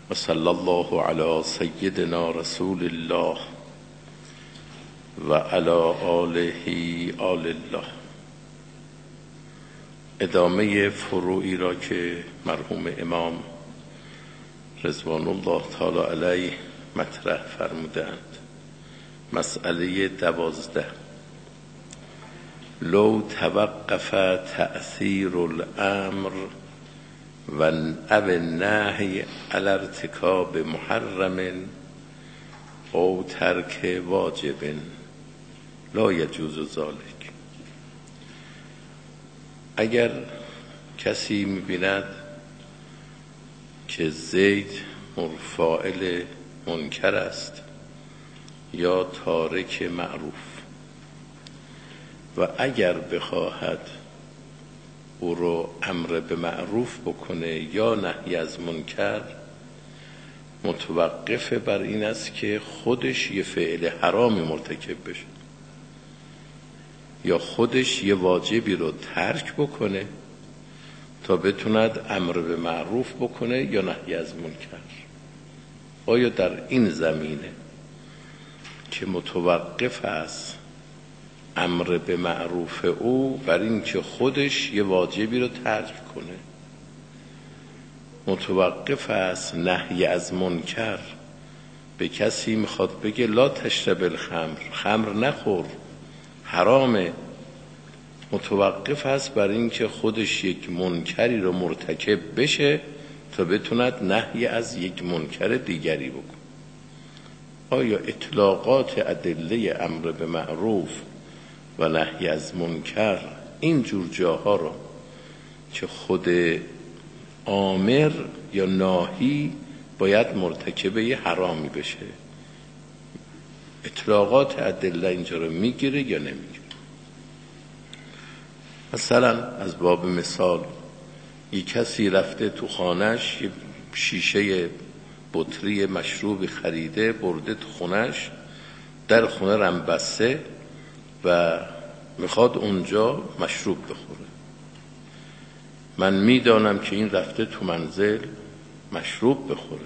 و صلی الله علی سیدنا رسول الله و علی آله آل الله. ادامه فروعی را که مرحوم امام رضوان الله تعالی علیه مطرح فرمودند. مسئله 12: لو توقف تأثیر الامر و النهی علی ارتکاب محرم او ترک واجب لا یجوز ذلک. اگر کسی می‌بیند که زید فاعل منکر است یا تارک معروف و اگر بخواهد او رو امر به معروف بکنه یا نهی از منکر، متوقف بر این است که خودش یه فعل حرامی مرتکب بشه یا خودش یه واجبی رو ترک بکنه تا بتوند امر به معروف بکنه یا نهی از منکر. آیا در این زمینه که متوقف است امر به معروف او بر این که خودش یه واجبی رو ترک کنه، متوقف است نهی از منکر به کسی میخواد بگه لا تشرب الخمر، خمر نخور حرامه، متوقف است بر این که خودش یک منکری رو مرتکب بشه تا بتوند نهی از یک منکر دیگری بکن. آیا اطلاقات ادله امر به معروف و نهی از منکر این جور جاها رو که خود آمر یا ناهی باید مرتکب یه حرامی بشه، اطلاقات ادله اینجا رو میگیره یا نمیگیره؟ مثلا از باب مثال یک کسی رفته تو خانهش یه شیشه بطری مشروبی خریده برده تو خونهش، در خونه رم بسته و میخواد اونجا مشروب بخوره. من میدانم که این رفته تو منزل مشروب بخوره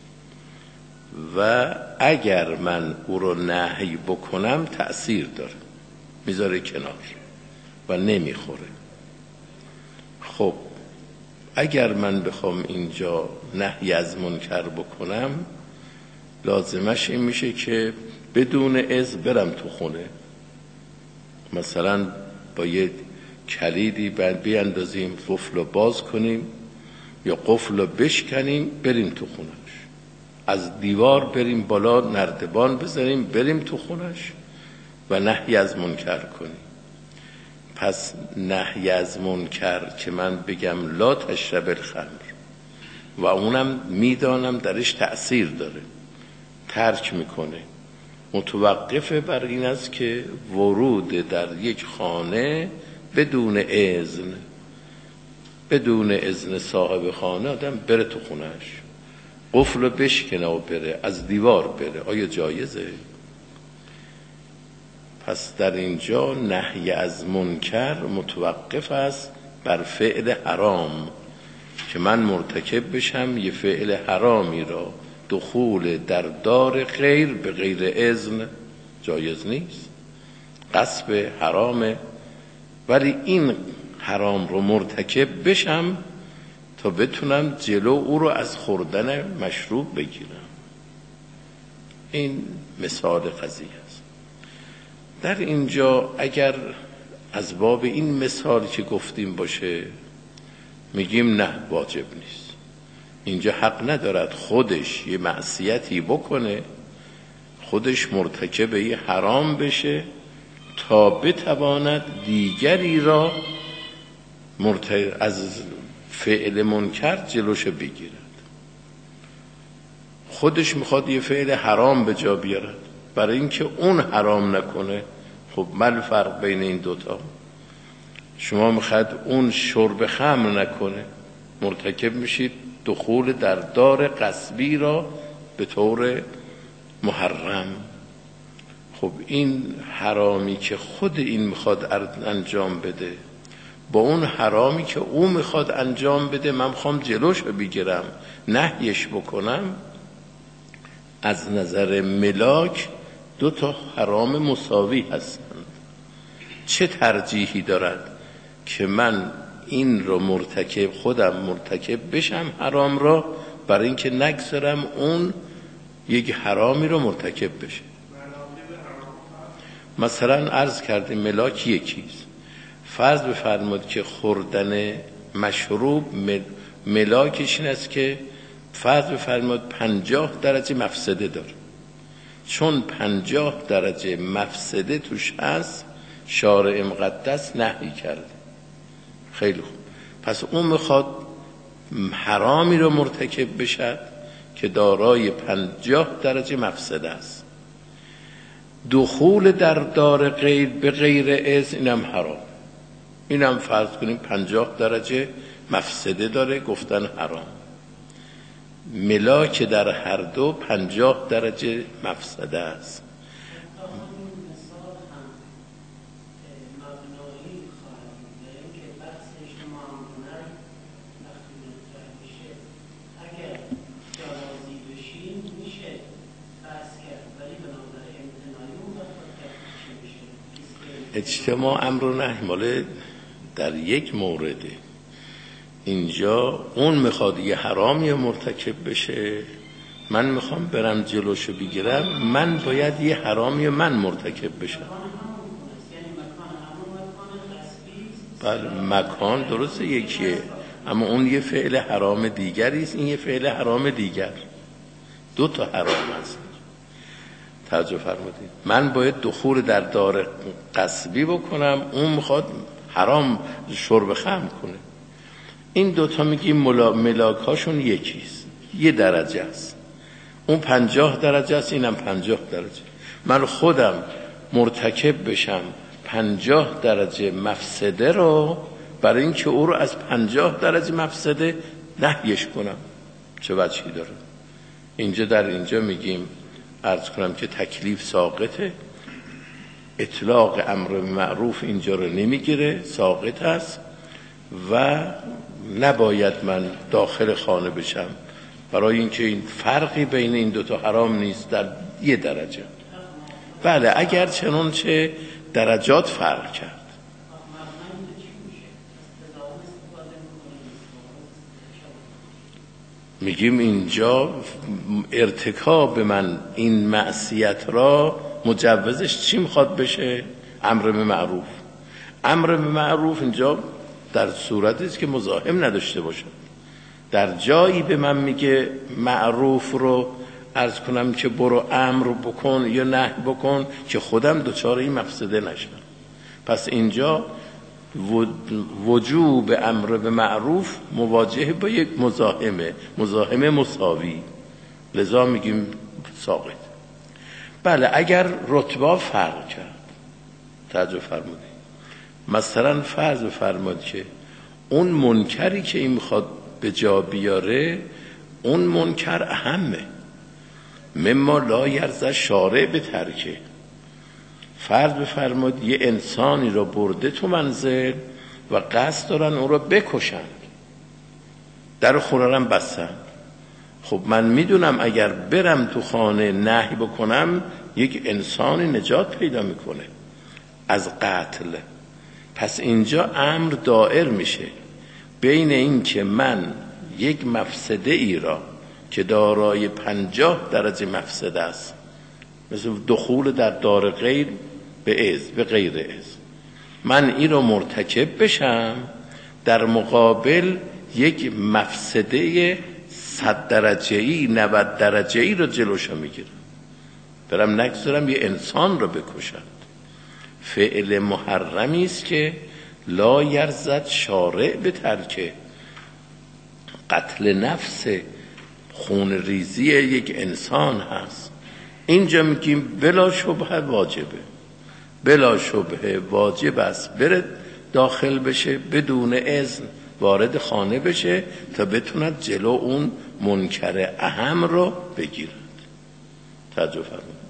و اگر من او رو نهی بکنم تأثیر داره، میذاره کنار و نمیخوره. خب اگر من بخوام اینجا نهی از منکر بکنم، لازمش این میشه که بدون اذن برم تو خونه، مثلا با یه کلیدی بیاندازیم قفل رو باز کنیم یا قفل رو بشکنیم بریم تو خونش، از دیوار بریم بالا نردبان بزنیم بریم تو خونش و نهی از منکر کنیم. پس نهی از منکر که من بگم لا تشرب الخمر و اونم میدانم درش تأثیر داره، ترک میکنه، متوقف بر این است که ورود در یک خانه بدون اذن صاحب خانه آدم بره تو خونش، قفل بشکنه و بره، از دیوار بره، آیا جایزه؟ پس در اینجا نهی از منکر متوقف است بر فعل حرام که من مرتکب بشم یه فعل حرامی را، دخول در دار غیر به غیر اذن جایز نیست، غصب حرامه، ولی این حرام رو مرتکب بشم تا بتونم جلو او رو از خوردن مشروب بگیرم. این مثال قضیه است. در اینجا اگر از باب این مثالی که گفتیم باشه، میگیم نه واجب نیست، اینجا حق ندارد خودش یه معصیتی بکنه، خودش مرتکب یه حرام بشه تا بتواند دیگری را از فعل منکر جلوش بگیرد. خودش میخواد یه فعل حرام به جا بیارد برای اینکه اون حرام نکنه. خب من فرق بین این دوتا؟ شما میخواد اون شرب خمر نکنه، مرتکب میشید دخول در دار غصبی را به طور محرم. خب این حرامی که خود این میخواد انجام بده با اون حرامی که او میخواد انجام بده من میخوام جلوشو بگیرم نهیش بکنم، از نظر ملاک دو تا حرام مساوی هستند. چه ترجیحی دارد که من این رو خودم مرتکب بشم حرام را، برای اینکه نگذارم اون یک حرامی رو مرتکب بشه؟ مثلا عرض کردیم ملاک یکیست. فرض بفرمایید که خوردن مشروب ملاکش این است که فرض بفرمایید 50 درجه مفسده داره. چون 50 درجه مفسده توش هست شارع مقدس نهی کرده. خیلی خوب، پس اون میخواد حرامی رو مرتکب بشد که دارای 50 درجه مفسده است. دخول در دار غیر به غیر اذن اینم حرام. اینم فرض کنیم 50 درجه مفسده داره، گفتن حرام. ملاک در هر دو 50 درجه مفسده است. اجتماع امر و نهی مال در یک مورده. اینجا اون میخواد یه حرامی مرتکب بشه، من میخوام برم جلوشو بگیرم، من باید یه حرامی من مرتکب بشم. بله مکان درسته یکیه، اما اون یه فعل حرام دیگریست، این یه فعل حرام دیگر. دو تا حرام هست. توجه فرمودید. من باید دخول در دار غصبی بکنم، اون میخواد حرام شرب خمر کنه. این دوتا میگیم ملاک هاشون یکیست، یه درجه است. اون 50 درجه است، اینم 50 درجه. من خودم مرتکب بشم 50 درجه مفسده رو، برای اینکه او رو از 50 درجه مفسده نهیش کنم. چه وجهی داره؟ اینجا در اینجا میگیم عرض کنم که تکلیف ساقطه، اطلاق امر معروف اینجا رو نمیگیره، ساقط است و نباید من داخل خانه بشم، برای اینکه این فرقی بین این دوتا حرام نیست در یه درجه. بله اگر چنانچه درجات فرق کرد. میگیم اینجا ارتکاب من این معصیت را مجوزش چی میخواد بشه؟ امر به معروف. امر به معروف اینجا در صورتی است که مزاحم نداشته باشه. در جایی به من میگه معروف رو عرض کنم که برو امر بکن یا نهی بکن که خودم دچار این مفسده نشم. پس اینجا وجوب امر به معروف مواجه با یک مزاحمه مساوی، لذا میگیم ساقط. بله اگر رتبه فرق کرد، توجه فرمودید، مثلا فرض فرماد که اون منکری که این میخواد به جا بیاره اون منکر اهمه، مما لا یرضی شارع به ترکه. فرض بفرماد یه انسانی رو برده تو منزل و قصد دارن اون رو بکشند، در خونه رو بستند. خب من میدونم اگر برم تو خانه نهی بکنم یک انسانی نجات پیدا میکنه از قتل. پس اینجا امر دائر میشه بین این که من یک مفسده ای را که دارای 50 درجه مفسده است، مثل دخول در دار غیر به غیر اذن، من این رو مرتکب بشم، در مقابل یک مفسده 100 درجه‌ای 90 درجه‌ای رو جلوشو میگیرم، برم نگذارم یه انسان رو بکشند. فعل محرمی است که لا یرزد شارع به ترکه. قتل نفس، خون ریزی یک انسان هست. اینجا میگیم بلا شبهه واجبه، بلا شبهه واجب است بره داخل بشه، بدون اذن وارد خانه بشه تا بتوند جلو اون منکر اهم رو بگیرد. توجه فرمایید.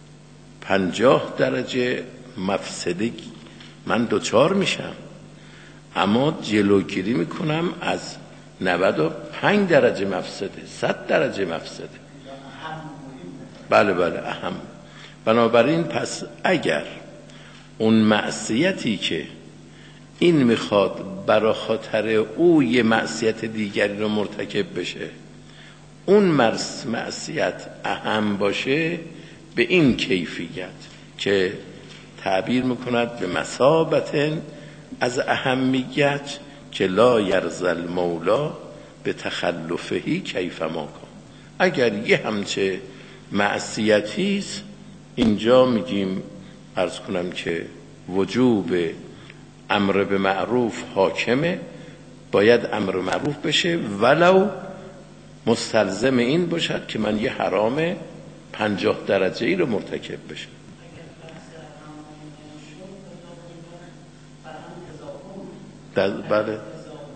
50 درجه مفسدگی من دوچار میشم، اما جلوگیری میکنم از 95 درجه مفسده، 100 درجه مفسده. بله اهم. بنابراین پس اگر اون معصیتی که این میخواد برای خاطر او یه معصیت دیگری رو مرتکب بشه، اون معصیت اهم باشه، به این کیفیت که تعبیر میکند به مثابت از اهمیت که لا یرضی المولا به تخلفهی کیف ما کان. اگر یه همچه معصیتی است، اینجا میگیم عرض کنم که وجوب امر به معروف حاکمه، باید امر معروف بشه ولو مستلزم این باشد که من یه حرام 50 درجه ای رو مرتکب بشم. بله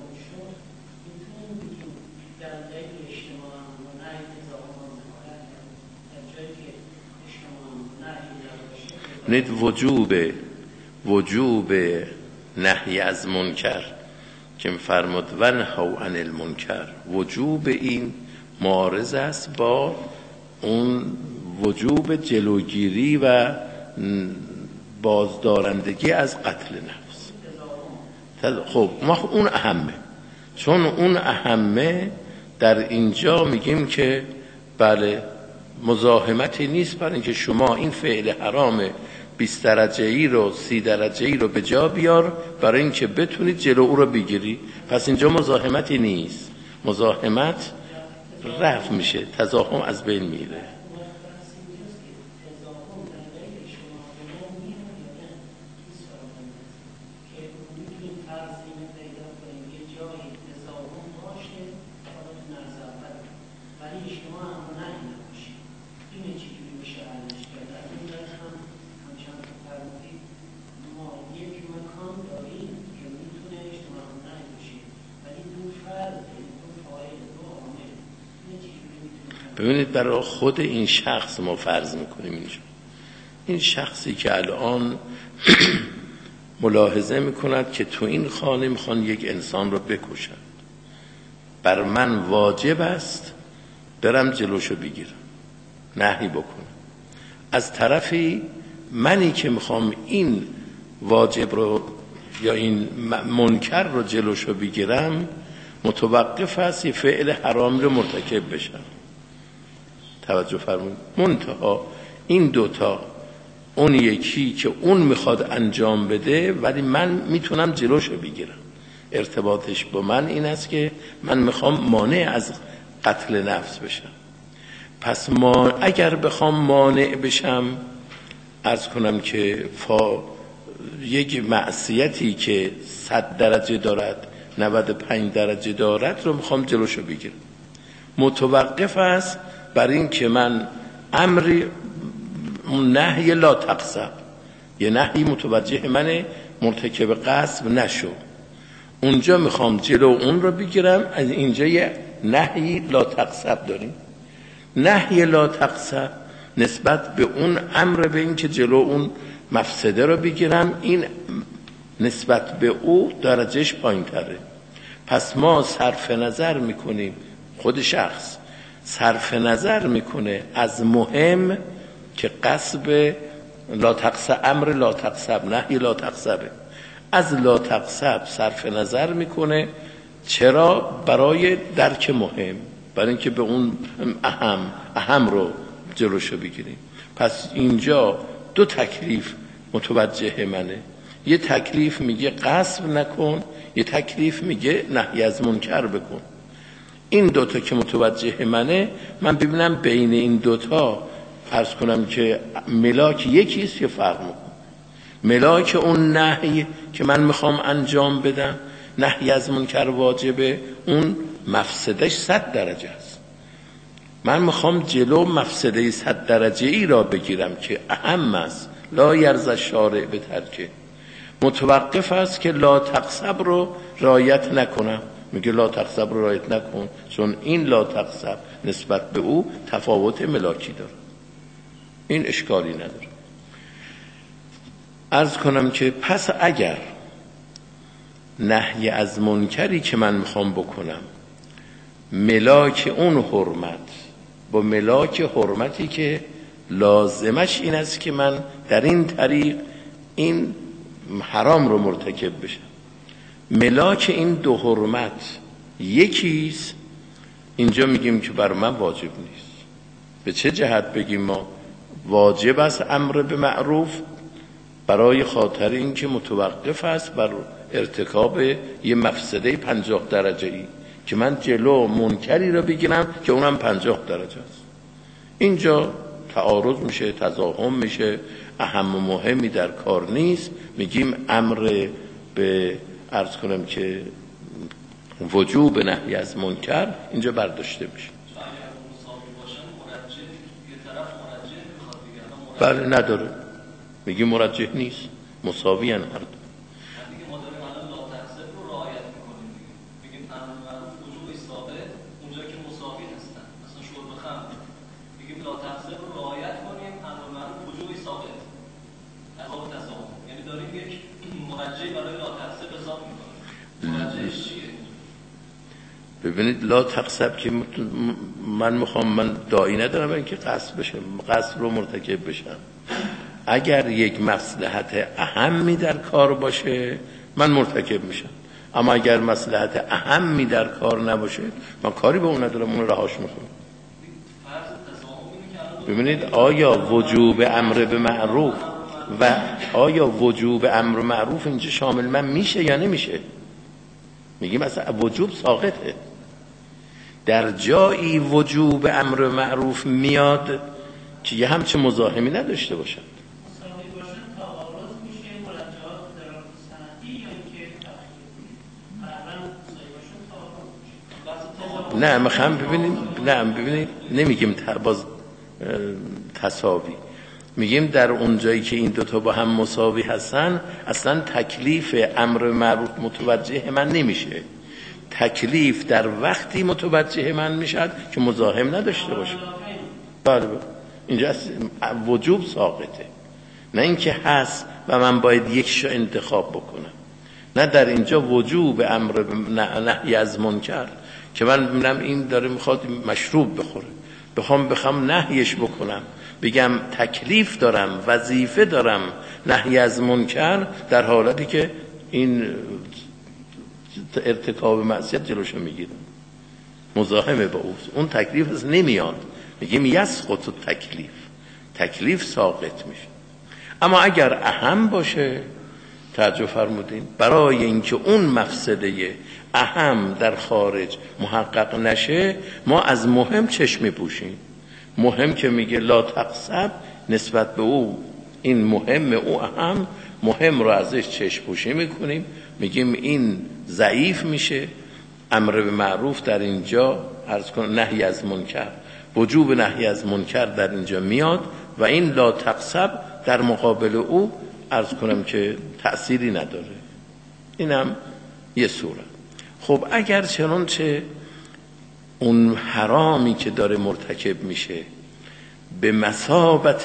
نید وجوب نهی از منکر که فرمود ونهوا عن المنکر، وجوب این معارض است با اون وجوب جلوگیری و بازدارندگی از قتل نفس. خب ما اون اهمه، چون اون اهمه در اینجا میگیم که بله مزاحمتی نیست برای اینکه شما این فعل حرام 20 درجه ای رو 30 درجه ای رو به جا بیار برای اینکه بتونید جلو او رو بگیری. پس اینجا مزاحمتی نیست، مزاحمت رفع میشه، تزاحم از بین میره. ببینید برای خود این شخص ما فرض میکنیم اینجا، این شخصی که الان ملاحظه میکند که تو این خانه میخوان یک انسان رو بکشن، بر من واجب است برم جلوشو بگیرم، نهی بکنم. از طرفی منی که میخوام این واجب رو یا این منکر رو جلوشو بگیرم، متوقف است یه فعل حرام رو مرتکب بشم. توجه فرمایید. منتها این دوتا، اون یکی که اون میخواد انجام بده ولی من میتونم جلوشو بگیرم، ارتباطش با من این است که من میخوام مانع از قتل نفس بشم. پس ما اگر بخوام مانع بشم، عرض کنم که یک معصیتی که 100 درجه دارد 95 درجه دارد رو میخوام جلوشو بگیرم، متوقف است بر این که من امری نهی لا تقصب، یه نهی متوجه من مرتکب قصب نشو، اونجا میخوام جلو اون رو بگیرم. از اینجا یه نهی لا تقصب داریم. نهی لا تقصب نسبت به اون امر به این که جلو اون مفسده رو بگیرم، این نسبت به او درجهش پایین تره. پس ما صرف نظر میکنیم، خود شخص صرف نظر میکنه از مهم که قصب لا تقصب، امر لا تقصب، نهی لا تقصبه، از لا تقصب صرف نظر میکنه. چرا؟ برای درک مهم، برای اینکه به اون اهم رو جلوشو بگیریم. پس اینجا دو تکلیف متوجه منه، یه تکلیف میگه قصب نکن، یه تکلیف میگه نهی از منکر بکن. این دوتا که متوجه منه، من ببینم بین این دوتا فرض کنم که ملاک یکیست یا فرق میکنه. ملاک اون نهی که من میخوام انجام بدم، نهی از منکر واجبه، اون مفسدش 100 درجه است. من میخوام جلو مفسده 100 درجه ای را بگیرم که اهم است، لا یرضی الشارع به ترکه. متوقف است که لا تقصب رو رعایت نکنم، میگه لا تقصب رو رعایت نکن، چون این لا تقصب نسبت به او تفاوت ملاکی داره، این اشکالی نداره. عرض کنم که پس اگر نهی از منکری که من میخوام بکنم ملاک اون حرمت با ملاک حرمتی که لازمش این است که من در این طریق این حرام رو مرتکب بشم، ملاک این دو حرمت یکیست، اینجا میگیم که بر من واجب نیست. به چه جهت بگیم ما واجب است امر به معروف؟ برای خاطر این که متوقف است بر ارتکاب یه مفسده 50 درجه‌ای که من جلو منکری رو بگیرم که اونم 50 درجه است. اینجا تعارض میشه، تزاحم میشه، اهم و مهمی در کار نیست، میگیم امر به عرض کنم که وجوب نهی از منکر اینجا برداشته میشه. بله نداره، میگیم مرجح نیست، مساوی هن هر دو. ببینید لا تقصب که من میخوام، من داعی ندارم اینکه قصد بشم، قصد رو مرتکب بشم. اگر یک مصلحت اهمی در کار باشه من مرتکب میشم، اما اگر مصلحت اهمی در کار نباشه من کاری به اون ندارم، اون رهاش میکنم. ببینید آیا وجوب امر به معروف و آیا وجوب امر معروف اینجا شامل من میشه یا نمیشه؟ میگیم اصلا وجوب ساقطه. در جایی وجوب امر معروف میاد که یه همچه مزاحمی نداشته باشد. نه میخوام ببینید نمیگیم باز تساوی، میگیم در اون جایی که این دوتا با هم مساوی هستن اصلا تکلیف امر معروف متوجه من نمیشه. تکلیف در وقتی متوجه من میشد که مزاحم نداشته باشه. بله اینجا وجوب ساقطه، نه اینکه هست و من باید یکیشو انتخاب بکنم. نه در اینجا وجوب امر نهی از منکر که من میبینم این داره میخواد مشروب بخوره، بخوام نهیش بکنم، بگم تکلیف دارم، وظیفه دارم نهی از منکر، در حالتی که این ارتکاب معصیت جلوشو میگیرم، مزاحمه با اون تکلیف از نمیاد، میگیم یسقط تکلیف ساقط میشه. اما اگر اهم باشه، توجه فرمودین، برای اینکه اون مفسده اهم در خارج محقق نشه ما از مهم چشم میپوشیم. مهم که میگه لا تقصب، نسبت به او این مهم او اهم، مهم رو ازش چشم پوشی میکنیم، میگیم این ضعیف میشه. امر به معروف در اینجا عرض کنم نهی از منکر، وجوب نهی از منکر در اینجا میاد و این لا تقصب در مقابل او عرض کنم که تأثیری نداره. اینم یه صورت. خب اگر چنانچه اون حرامی که داره مرتکب میشه به مثابت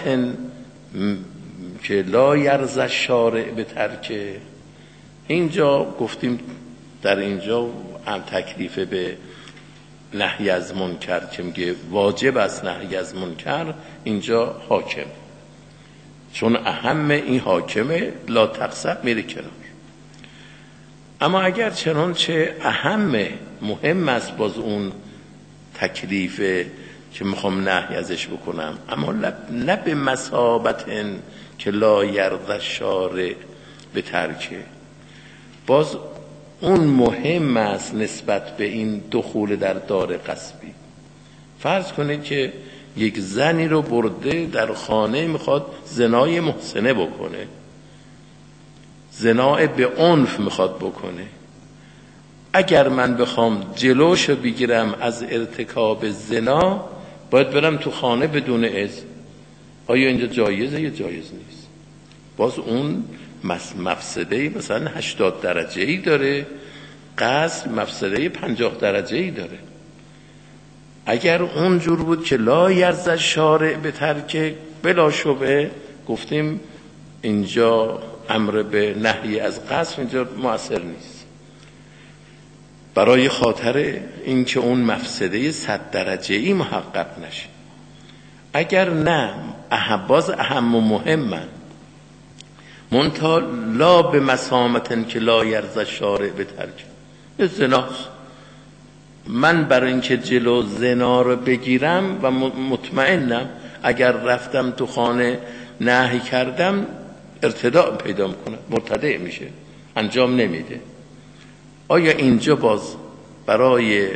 که لا یرضی الشارع به ترکه، اینجا گفتیم در اینجا تکلیف به نهی از منکر که میگه واجب است نهی از منکر، اینجا حاکم، چون اهم این حاکمه لا تقصب میره کنار. اما اگر چنانچه اهم مهم است باز اون تکلیف که میخوام نهی ازش بکنم، اما نه به مثابت که لا یرضی الشارع به ترکه، باز اون مهم است نسبت به این دخول در دار غصبی. فرض کنید که یک زنی رو برده در خانه میخواد زنای محسنه بکنه، زنا به عنف میخواد بکنه. اگر من بخوام جلوشو بگیرم از ارتکاب زنا باید برم تو خانه بدون اذن. آیا اینجا جایزه یا جایز نیست؟ باز اون مفسده مثلا 80 درجه‌ای داره، قصد مفسده 50 درجه‌ای داره. اگر اونجور بود که لا یرضی الشارع به ترک، بلا شبهه گفتیم اینجا امر به نهی از قصد اینجا مؤثر نیست. برای خاطر اینکه اون مفسده 100 درجه‌ای محقق نشه. اگر نه باز اهم و مهمن، منتها لا به مسامتن که لا یرضی الشارع به ترک زناست. من برای اینکه جلو زنا رو بگیرم و مطمئنم اگر رفتم تو خانه نهی کردم ارتداع پیدا میکنه، مرتدع میشه، انجام نمیده. آیا اینجا باز برای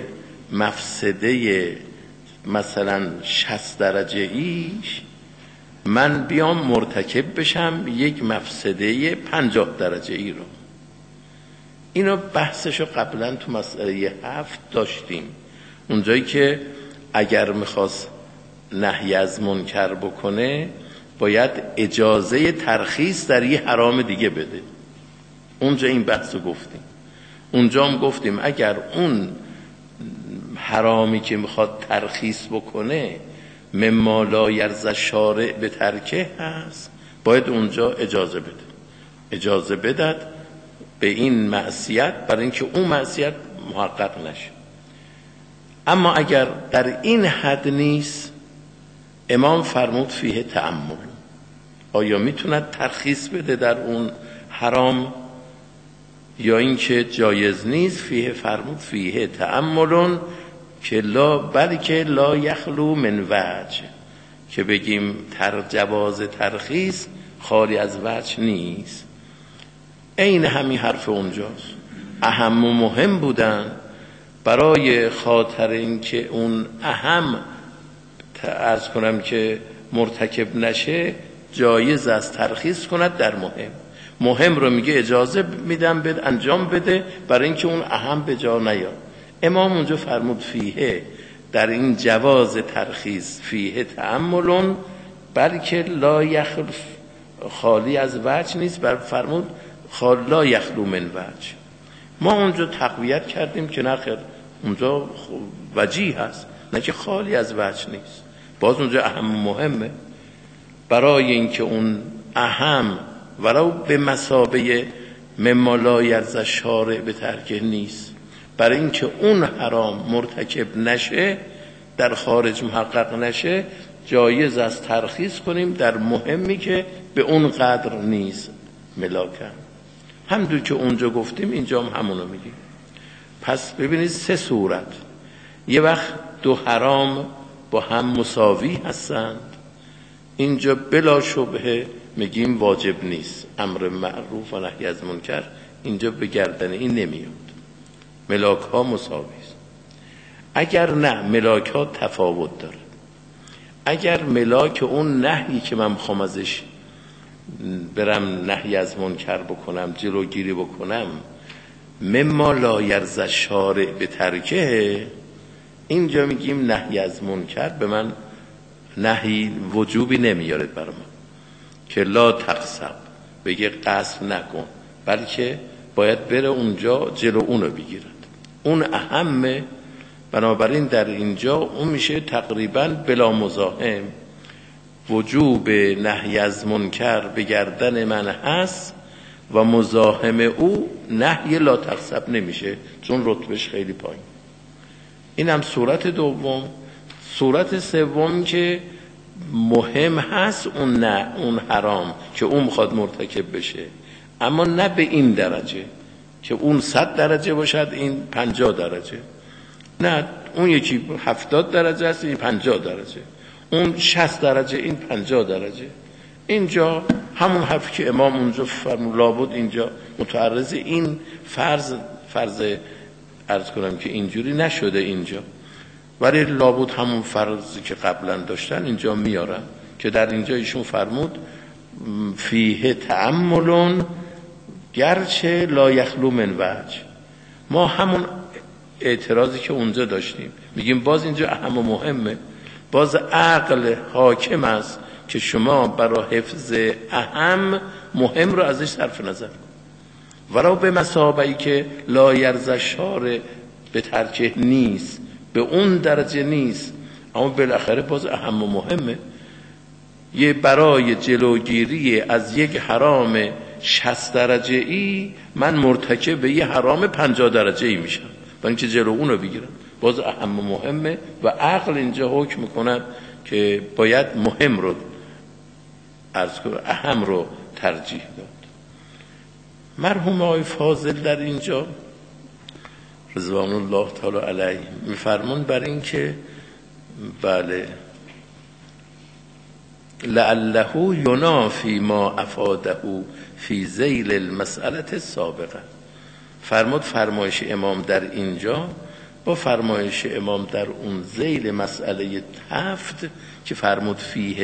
مفسده مثلا 60 درجه ایش من بیام مرتکب بشم یک مفسده 50 درجه ای رو؟ اینو بحثشو قبلا تو مسئله 7 داشتیم، اونجایی که اگر میخواست نهی از منکر بکنه باید اجازه ترخیص در یه حرام دیگه بده. اونجا این بحثو گفتیم. اونجا هم گفتیم اگر اون حرامی که میخواد ترخیص بکنه مما لا یرضی الشارع به ترکه هست، باید اونجا اجازه بدد به این معصیت، برای اینکه اون معصیت محقق نشه. اما اگر در این حد نیست، امام فرمود فیه تأمل. آیا میتوند ترخیص بده در اون حرام یا اینکه جایز نیست؟ فیه فرمود فیه تأمل که بلکه لا یخلو من وجه، که بگیم جواز ترخیص خالی از وجه نیست. این همین حرف اونجاست. اهم و مهم بودن برای خاطر اینکه اون اهم عرض کنم که مرتکب نشه، جایز است ترخیص کند در مهم رو میگه اجازه میدم انجام بده برای اینکه اون اهم به جا نیاد. امام اونجا فرمود فیه، در این جواز ترخیص فیه تأمل بلکه لا یخلو، خالی از وجه نیست، بل فرمود لا یخلو من وجه. ما اونجا تقویت کردیم که نخیر، اونجا وجیه هست، نه که خالی از وجه نیست. باز اونجا اهم و مهمه، برای اینکه اون اهم ولو به مثابه مما لا یرضی الشارع به ترکه نیست، برای اینکه اون حرام مرتکب نشه، در خارج محقق نشه، جایز است ترخیص کنیم در مهمی که به اون قدر نیست ملاکن. همونطور که اونجا گفتیم اینجا هم همونو میگیم. پس ببینید 3 صورت، یه وقت دو حرام با هم مساوی هستند، اینجا بلا شبهه میگیم واجب نیست، امر معروف و نهی از منکر اینجا به گردن این نمیاد، ملاک ها مساوی است. اگر نه ملاک ها تفاوت داره، اگر ملاک اون نهی که من میخوام ازش برم نهی از منکر بکنم، جلوگیری بکنم، مما لا یرضی الشارع به ترکه، اینجا میگیم نهی از منکر به من نهی وجوبی نمیارد برای من که لا تقصب، بگه قصد نکن، بلکه باید بره اونجا جلو اونو بگیرد، اون اهمه. بنابراین در اینجا اون میشه تقریبا بلا مزاحم، وجوب نهی از منکر به گردن من هست و مزاحم او نهی لا تقصب نمیشه، چون رتبهش خیلی پایین. این هم صورت دوم. صورت سوم که مهم هست اون حرام که اون میخواد مرتکب بشه، اما نه به این درجه که اون 100 درجه باشد این 50 درجه، نه، اون یکی 70 درجه است این 50 درجه، اون 60 درجه این 50 درجه. اینجا همون حرفی که امام اونجا فرمود، لابد اینجا متعرض این فرض عرض کنم که اینجوری نشده اینجا، ولی لابد همون فرضی که قبلا داشتن اینجا میارن که در اینجا ایشون فرمود فیه تأمل گرچه لا یخلو من وجه. ما همون اعتراضی که اونجا داشتیم میگیم باز اینجا اهم و مهمه، باز عقل حاکم است که شما برای حفظ اهم مهم رو ازش صرف نظر کن، ولو به مثابه‌ای که لا یرضی الشارع به ترکه نیست، به اون درجه نیست، اما بالاخره باز اهم و مهمه. یه برای جلوگیری از یک حرام 60 درجه ای من مرتکب به یه حرام 50 درجه ای میشم، برای اینکه جلو اون رو بگیرن. باز اهم مهمه و عقل اینجا حکم میکند که باید مهم رو عرض کنم، اهم رو ترجیح داد. مرحوم آقای فاضل در اینجا رضوان الله تعالی علیه میفرمون بر این که بله لعله ینافی ما افاده فی ذیل المسئله السابقه. فرمود فرمایش امام در اینجا با فرمایش امام در اون ذیل مسئله 7 که فرمود فیه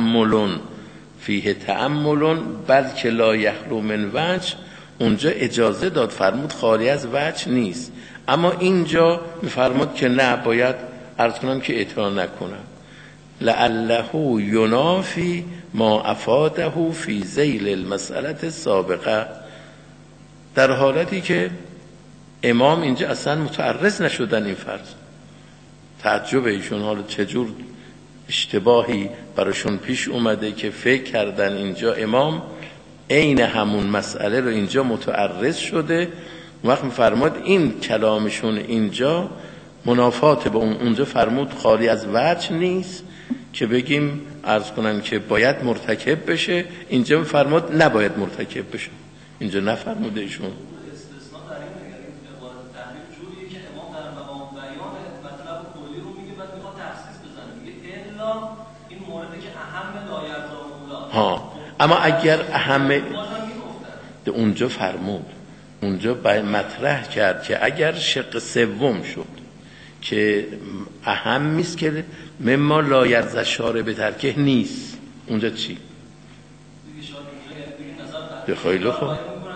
تأمل بلکه لا یخلو من وجه، اونجا اجازه داد، فرمود خالی از وجه نیست. اما اینجا میفرمود که نه، باید عرض کنم که اطاعت نکنم. لعله ینافی ما افاده فی ذیل المسئله السابقه، در حالتی که امام اینجا اصلا متعرض نشدن این فرض. تعجب ایشون حالا چجور اشتباهی براشون پیش اومده که فکر کردن اینجا امام عین همون مسئله رو اینجا متعرض شده. وقت فرمود این کلامشون اینجا منافات با اونجا فرمود خالی از وجه نیست که بگیم عرض کنم که باید مرتکب بشه، اینجا فرمود نباید مرتکب بشه. اینجا نفرموده ایشون. استثناء در این عبارت تحریف جوریه که امام در مقام بیان مطلب کلی رو میگه بعد میخواد تخصیص بزنه، میگه الا این مورد که اهم لایرزا مولا. اما اگر اهم اونجا فرمود، اونجا مطرح کرد که اگر شق سوم شد که اهم نیست که مما لایرز شارع به ترکه نیست، اونجا چی؟ خیلی خوب.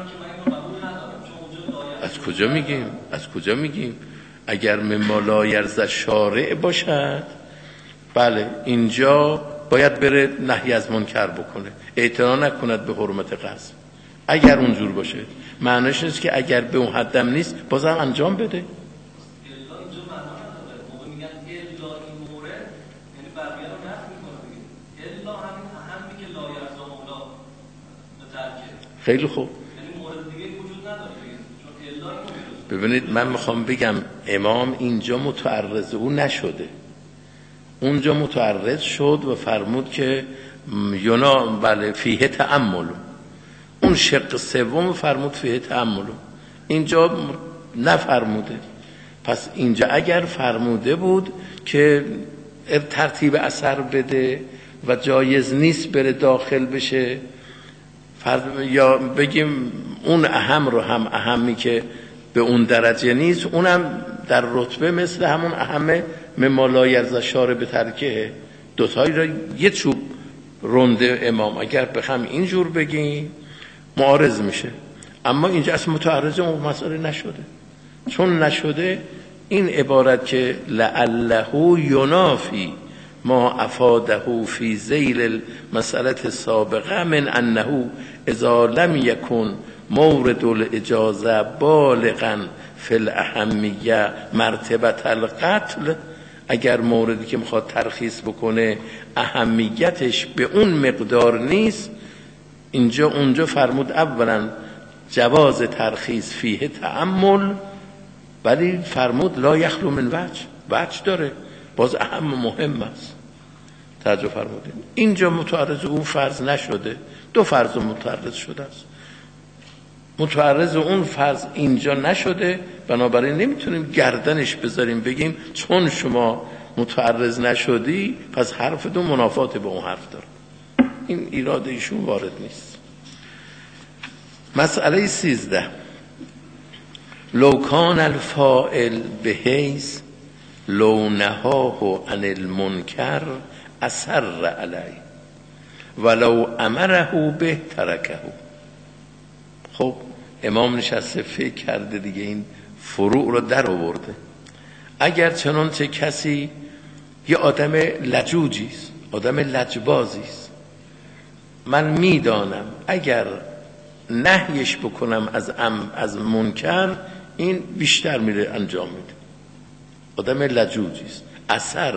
از کجا میگیم اگر مما لایرز شارع باشد بله اینجا باید بره نهی از منکر بکنه، اعتنا نکند به حرمت قصد. اگر اونجور باشه معنیش نیست که اگر به اون حدم نیست بازم انجام بده. خیلی خوب. ببینید من میخوام بگم امام اینجا متعرض او نشده، اونجا متعرض شد و فرمود که یونا بله فیه تأمل، اون شق سوم فرمود فیه تأمل، اینجا نفرموده. پس اینجا اگر فرموده بود که ترتیب اثر بده و جایز نیست بره داخل بشه، یا بگیم اون اهم رو هم اهمی که به اون درجه نیست، اونم در رتبه مثل همون اهم مما لا یرضی شارع به ترکه، دوتایی را یه چوب رنده امام اگر بخوام اینجور بگیم معارض میشه. اما اینجا اصلا متعرض اون مسئله نشده. چون نشده این عبارت که لعله ینافی ما افاده فی ذیل المسأله السابقه من انه اذا لم یکن مورد الاجازه بالغا فی الاهمیه مرتبه القتل، اگر موردی که میخواد ترخیص بکنه اهمیتش به اون مقدار نیست، اونجا فرمود اولا جواز ترخیص فیه تأمل، ولی فرمود لا یخلو من وجه داره، باز اهم مهم است. توجه فرمودین اینجا متعرض اون فرض نشده، دو فرض متعرض شده است. متعرض اون فرض اینجا نشده، بنابراین نمیتونیم گردنش بذاریم بگیم چون شما متعرض نشدی پس حرف دو منافات به اون حرف داره. این ایراد ایشون وارد نیست. مسئله 13 لو کان الفاعل بحیث لو نهاه عن المنکر اصر علیه ولو امره به ترکه. خب امام نشسته فکر کرده دیگه، این فروع رو در آورده. اگر چنانچه کسی یه آدم لجوجیست، آدم لجبازیست، من میدانم اگر نهیش بکنم از منکر این بیشتر میره انجام میده، آدم لجوجیست، اثر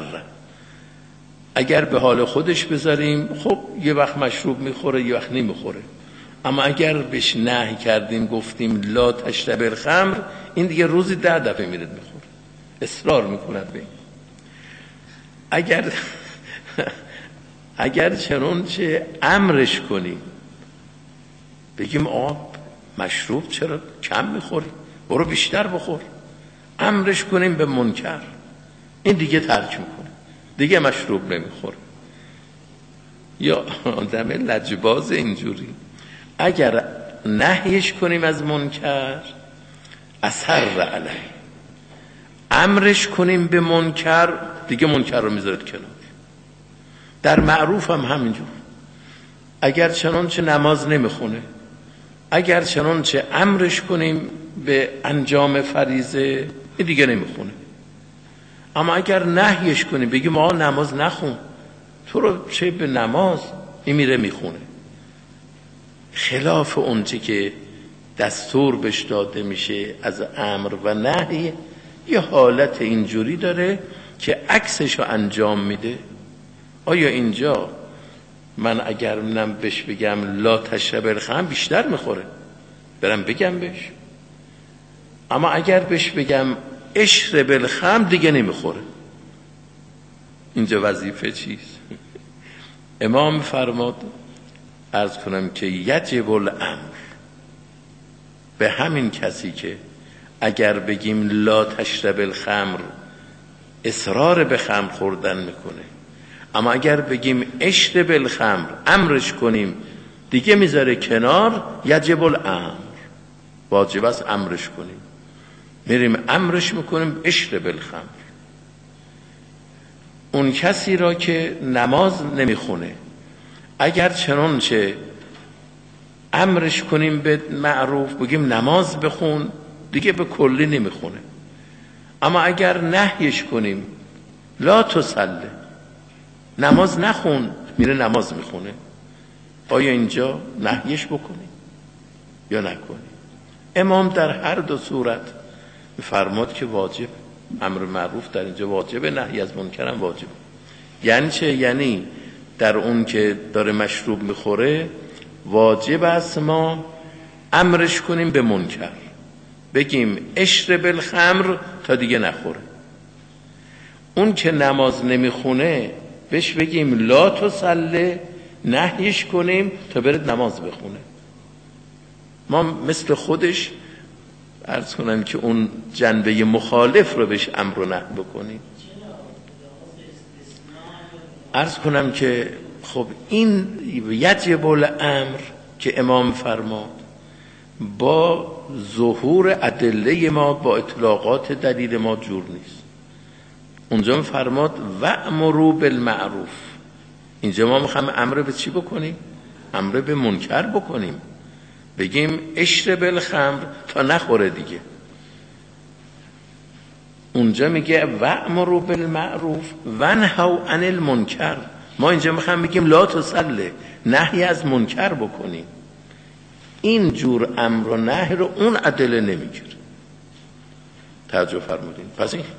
اگر به حال خودش بذاریم خب یه وقت مشروب میخوره یه وقت نمیخوره، اما اگر بهش نهی کردیم گفتیم لا تشرب الخمر، این دیگه روزی 10 دفعه میره میخوره، اصرار میکند به این. اگر چنانچه امرش کنیم بگیم آب مشروب چرا کم میخوری، برو بیشتر بخور، امرش کنیم به منکر، این دیگه ترک میکنه، دیگه مشروب نمیخوره. یا آدم لجباز اینجوری، اگر نهیش کنیم از منکر اثر علیه، امرش کنیم به منکر دیگه منکر رو میذارد کنار. در معروف هم همینجور، اگر چنانچه نماز نمیخونه، اگر چنانچه امرش کنیم به انجام فریضه این دیگه نمیخونه. اما اگر نهیش کنیم بگیم آقا نماز نخون، تو رو چه به نماز، این میره میخونه. خلاف اونچه که دستور بهش داده میشه از امر و نهی، یه حالت اینجوری داره که عکسش رو انجام میده. آیا اینجا من اگر منم بهش بگم لا تشرب الخمر بیشتر میخوره، برم بگم بهش. اما اگر بهش بگم اشرب الخمر دیگه نمیخوره. اینجا وظیفه چیست؟ امام فرماد عرض کنم که یجب الامر، به همین کسی که اگر بگیم لا تشرب الخمر اصرار به خمر خوردن میکنه، اما اگر بگیم اشرب الخمر امرش کنیم دیگه میذاره کنار، یجب الامر، واجب است امرش کنیم. میریم امرش میکنیم اشرب الخمر. اون کسی را که نماز نمیخونه اگر چنانچه امرش کنیم به معروف بگیم نماز بخون دیگه به کلی نمیخونه. اما اگر نهیش کنیم لا تصلی، نماز نخون، میره نماز میخونه، آیا اینجا نهیش بکنیم یا نکنیم؟ امام در هر دو صورت فرمود که واجب، امر معروف در اینجا واجبه، نهی از منکر هم واجبه. یعنی چه؟ یعنی در اون که داره مشروب میخوره واجب است ما امرش کنیم به منکر، بگیم اشرب الخمر تا دیگه نخوره. اون که نماز نمیخونه بهش بگیم لا تصلی، نهیش کنیم تا برد نماز بخونه. ما مثل خودش عرض کنم که اون جنبه مخالف رو بهش امر و نهی بکنیم. عرض کنم که خب این یجب الامر که امام فرماد با ظهور ادله ما، با اطلاقات دلیل ما جور نیست. اونجا فرماد وامروا بالمعروف، اینجا ما میخوایم امر به چی بکنیم؟ امر به منکر بکنیم، بگیم اشرب الخمر تا نخوره دیگه. اونجا میگه وامروا بالمعروف ونهوا عن المنکر، ما اینجا میخوایم بگیم لا تصلی، نهی از منکر بکنیم. این جور امر و نهی رو اون ادله نمیگیره. توجه فرمودین؟ پس این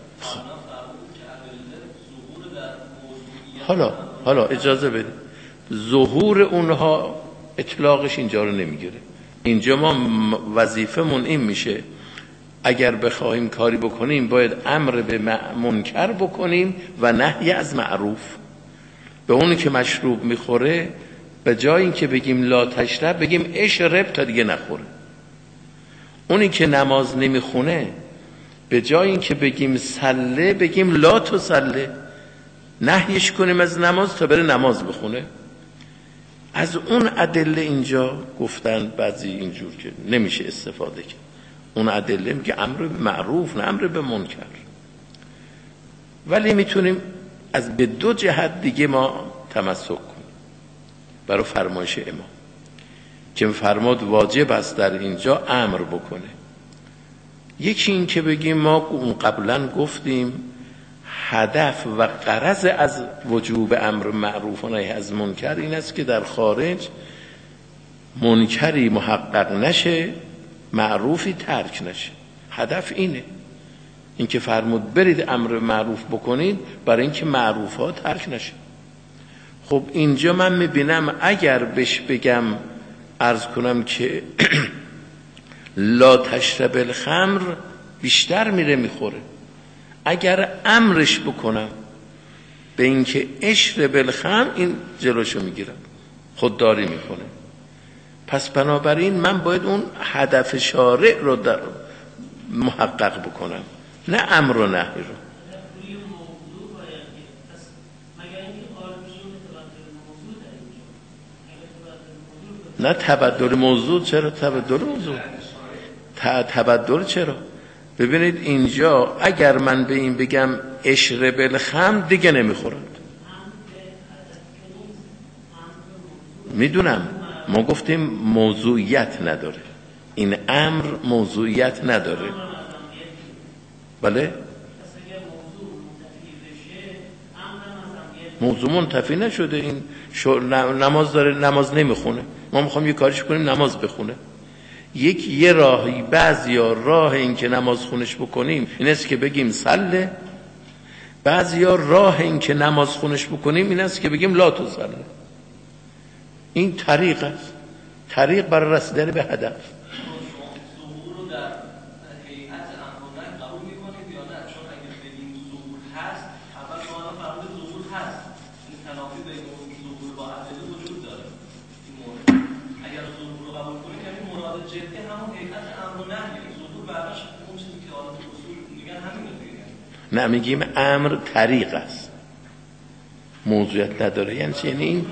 حالا اجازه بدید، ظهور اونها اطلاقش اینجا رو نمیگیره. اینجا ما وظیفمون این میشه اگر بخوایم کاری بکنیم باید امر به منکر بکنیم و نهی از معروف. به اونی که مشروب میخوره به جای این که بگیم لا تشرب بگیم اشرب تا دیگه نخوره. اونی که نماز نمیخونه به جای این که بگیم صله بگیم لا تصله، نهیش کنیم از نماز تا بره نماز بخونه. از اون ادله اینجا گفتن بعضی اینجور که نمیشه استفاده کرد. اون ادله میگه امر به معروف نه امر به منکر. ولی میتونیم از به دو جهت دیگه ما تمسک کنیم برای فرمایش امام که فرمود واجب است در اینجا امر بکنه. یکی این که بگیم ما قبلا گفتیم هدف و غرض از وجوب امر معروف و نهی از منکر این است که در خارج منکری محقق نشه، معروفی ترک نشه. هدف اینه، این که فرمود برید امر معروف بکنید برای اینکه معروفات ترک نشه. خب اینجا من میبینم اگر بهش بگم عرض کنم که لا تشرب الخمر بیشتر میره میخوره. اگر امرش بکنم به اینکه اشرب الخمر، این جلوشو میگیرم، خودداری میکنه. پس بنابراین من باید اون هدف شارع رو در محقق بکنم، نه امر و نهی رو. نه تبدل موضوع. چرا تبدل موضوع؟ تبدل چرا؟ ببینید اینجا اگر من به این بگم اشرب الخمر دیگه نمیخورد. میدونم ما گفتیم موضوعیت نداره، این امر موضوعیت نداره. بله موضوع منتفی نشده. این نماز داره، نماز نمیخونه، ما میخوام یه کارش کنیم نماز بخونه. یه راهی، بعضیا راه این که نماز خونش بکنیم این است که بگیم صله، بعضیا راه این که نماز خونش بکنیم این است که بگیم لا تصله. این طریق است، طریق برای رسیدن به هدف. نه میگیم امر طریق است، موضوعیت نداره. یعنی چی؟ یعنی این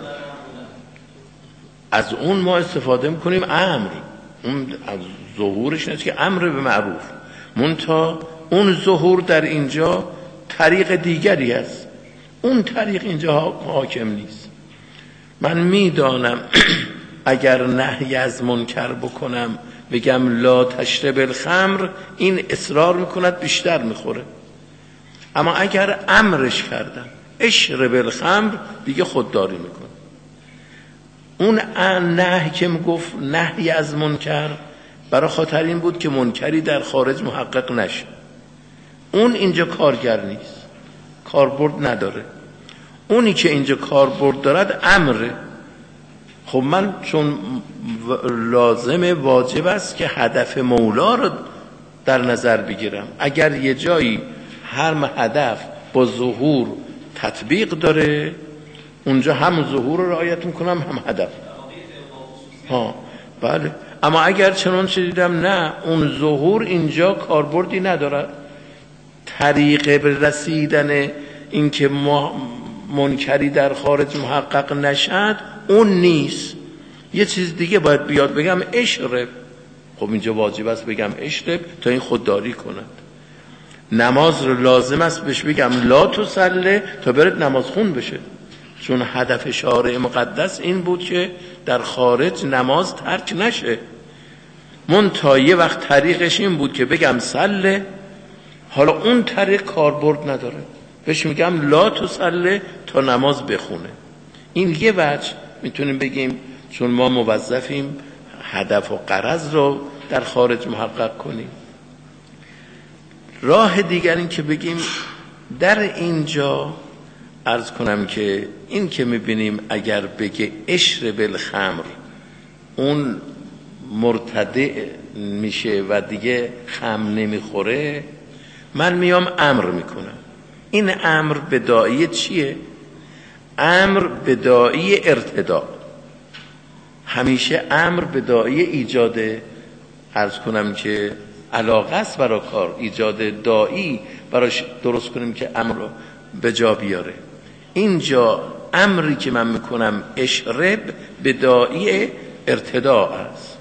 از اون ما استفاده میکنیم امر، اون از ظهورش نیست که امر به معروف، منتها اون ظهور در اینجا طریق دیگری است، اون طریق اینجا حاکم نیست. من میدانم اگر نهی از منکر بکنم بگم لا تشرب الخمر، این اصرار میکند بیشتر میخوره. اما اگر امرش کردم اشرب الخمر، دیگه خودداری میکنه. اون نهی که میگفت نهی از منکر برای خاطر این بود که منکری در خارج محقق نشه. اون اینجا کارگر نیست، کاربرد نداره. اونی که اینجا کاربرد دارد امره. خب من چون لازم واجب است که هدف مولا رو در نظر بگیرم. اگر یه جایی هر هدف با ظهور تطبیق داره، اونجا هم ظهور رو رعایت میکنم هم هدف. بله. اما اگر چنان دیدم نه، اون ظهور اینجا کاربردی ندارد، طریق به رسیدن این که منکری در خارج محقق نشد اون نیست. یه چیز دیگه باید بیاد بگم اشرب. خب اینجا واجب است بگم اشرب تا این خودداری کند. نماز رو لازم است بهش بگم لا تصله تا برد نماز خون بشه، چون هدف شارع مقدس این بود که در خارج نماز ترک نشه. منتها یه وقت طریقش این بود که بگم صله، حالا اون طریق کاربرد نداره، بهش میگم لا تصله تا نماز بخونه. این یه وجه میتونیم بگیم چون ما موظفیم هدف و غرض رو در خارج محقق کنیم. راه دیگر این که بگیم در اینجا عرض کنم که این که میبینیم اگر بگه اشرب الخمر اون مرتدع میشه و دیگه خمر نمیخوره، من میام امر میکنم. این امر بداعی چیه؟ امر بداعی ارتداء. همیشه امر بداعی ایجاد عرض کنم که علاقه است برای کار، ایجاد داعی براش درست کنیم که امر رو به جا بیاره. اینجا امری که من میکنم اشرب بداعی ارتداء است.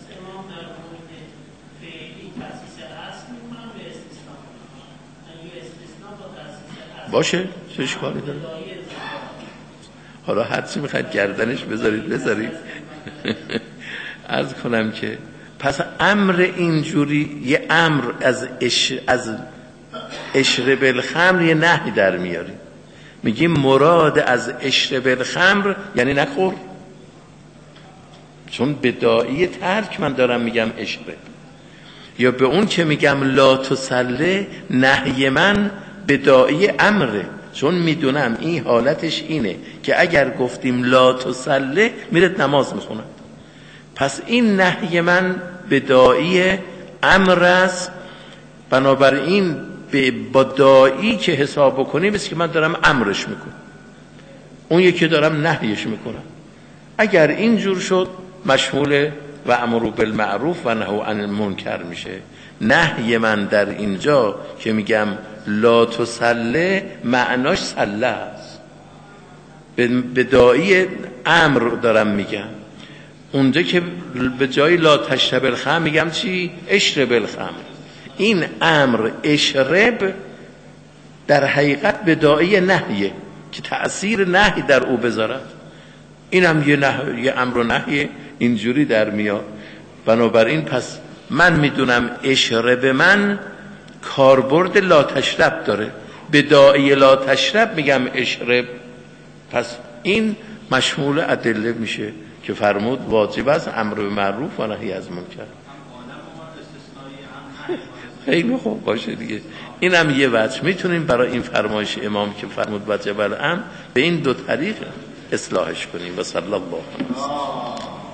باشه چه کاری داره؟ حالا هر چی میخواید گردنش بذارید عرض کنم که پس امر اینجوری یه امر از اشرب الخمر یه نهی در میاریم، میگیم مراد از اشرب الخمر یعنی نخور، چون بداعی ترک من دارم میگم اشرب. یا به اون که میگم لا تصله نهی من بداعی امره، چون میدونم این حالتش اینه که اگر گفتیم لا تصله میره نماز میخونه. پس این نهی من به داعی امر است، بنابراین با داعی که حساب بکنیم است که من دارم امرش میکنم، اون یکی دارم نهیش میکنم. اگر اینجور شد مشمول و امر بالمعروف و نهی عن المنکر میشه. نهی من در اینجا که میگم لا تصله معناش صله است، به داعی امر دارم میگم. اونجا که به جای لا تشرب الخمر میگم چی؟ اشرب الخمر. این امر اشرب در حقیقت به داعی نهیه که تأثیر نهی در او بذارد. این هم یه امر و نهی اینجوری در میاد. بنابراین پس من میدونم اشرب من کاربرد لا تشرب داره، به داعی لا تشرب میگم اشرب. پس این مشمول ادله میشه که فرمود واجب است امر به معروف و نهی از منکر. خیلی خوب باشه دیگه. این هم یه وجه میتونیم برای این فرمایش امام که فرمود واجب الامر به این دو طریق اصلاحش کنیم. و صلی الله علیه و سلم.